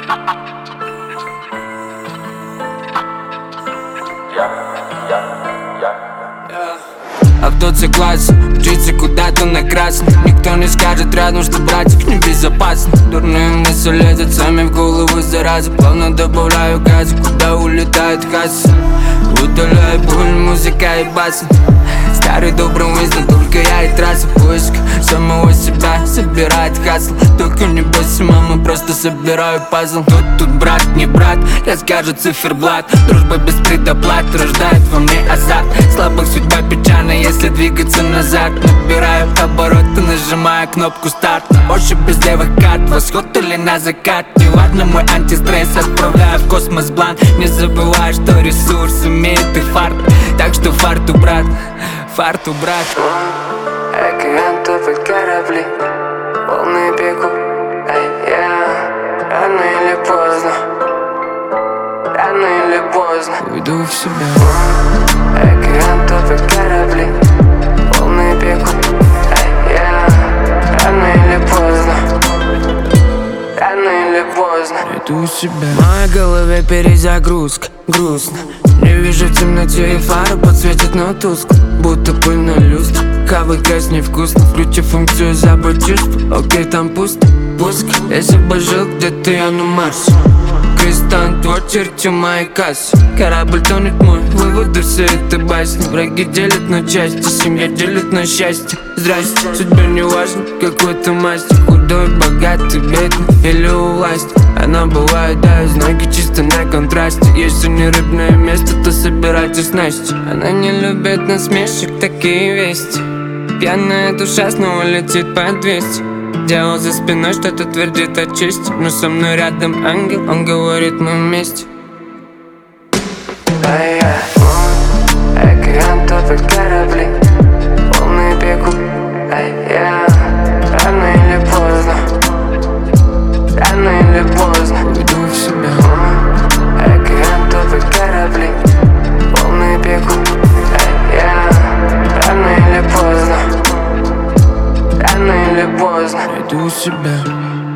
Автоцикласс, мчится куда-то на красный. Никто не скажет рядом, что братик небезопасно. Дурные мысли лезут сами в голову, зараза. Плавно добавляю газа, куда улетает касса. Удаляю боль, музыка и бас. Старый добрый Уинстон, только я и трасса. Поиск самого себя собирает хасл. Только не бойся, мама, просто собираю пазл. Тут брат, не брат, я скажу циферблат. Дружба без предоплат рождает во мне азарт. Слабых судьба печальна, если двигаться назад. Набираю обороты, нажимаю кнопку старт. Больше без левых карт, восход или на закат. Неважно, мой антистресс отправляю в космос бланк. Не забывай, что ресурс имеет и фарт. Так что фарту, брат, фарту, брат. Океантовые корабли, волны бегут, рано или поздно, рано или поздно Уйду в себя. Океантовые корабли, волны бегут, рано или поздно, рано или поздно Иду в себя. В моей голове перезагрузка, грустно. Не вижу в темноте и фары подсветят, но тускло. Будто пыль на люстре, кавы грязь невкусно. Включи функцию забыть чувства, окей, там пусто. Пуск, если бы жил где-то я на Марсе. Крестант, очередь у моей кассы. Корабль тонет мой, выводы все это басни. Враги делят на части, семья делит на счастье. Здрасте, судьбе не важно, какой ты мастер. Худой, богатый, бедный или у власти. Она бывает, да, из ноги чисто на контрасте. Если не рыбное место, то собирайте снасти. Она не любит насмешек, такие вести. Пьяная душа снова летит по 200. Дьявол за спиной что-то твердит о чести. Но со мной рядом ангел, он говорит, мы вместе. Океантовые корабли, волны бегут, рано или поздно, рано или поздно Уйду в себя. Океантовые корабли, волны бегут, рано или поздно, рано или поздно Иду в себя.